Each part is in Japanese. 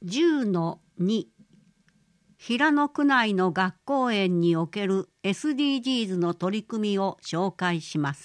10-2 平野区内の学校園における SDGs の取り組みを紹介します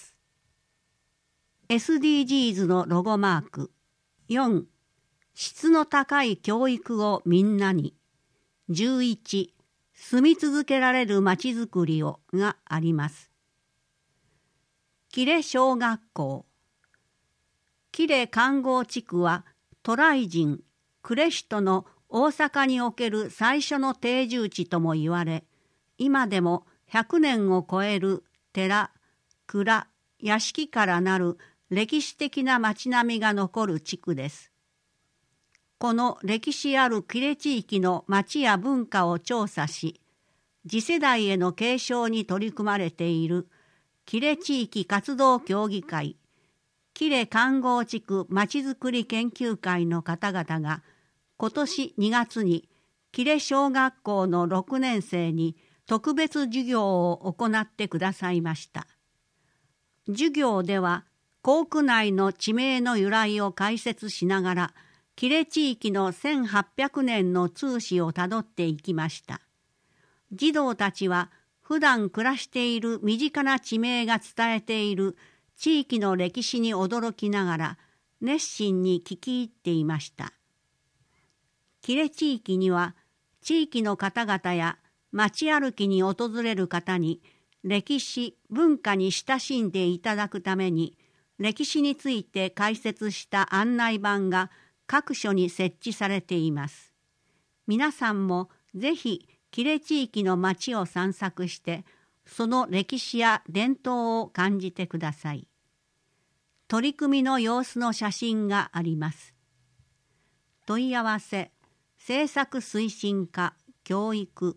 。SDGs のロゴマーク。4、質の高い教育をみんなに。11、住み続けられるまちづくりをがあります。喜連小学校。喜連環合地区は渡来人、呉人の大阪における最初の定住地とも言われ、今でも100年を超える寺、蔵、屋敷からなる歴史的な町並みが残る地区です。この歴史ある喜連地域の町や文化を調査し、次世代への継承に取り組まれている喜連地域活動協議会、喜連環合地区まちづくり研究会の方々が、今年2月に喜連小学校の6年生に特別授業を行ってくださいました。授業では校区内の地名の由来を解説しながら、喜連地域の1800年の通史をたどっていきました。児童たちは普段暮らしている身近な地名が伝えている地域の歴史に驚きながら熱心に聞き入っていました。喜連地域には地域の方々や街歩きに訪れる方に歴史・文化に親しんでいただくために歴史について解説した案内板が各所に設置されています。皆さんもぜひ喜連地域の街を散策してその歴史や伝統を感じてください。取り組みの様子の写真があります。問い合わせ政策推進課教育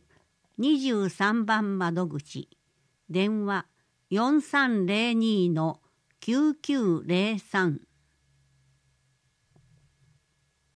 23番窓口電話 4302-9903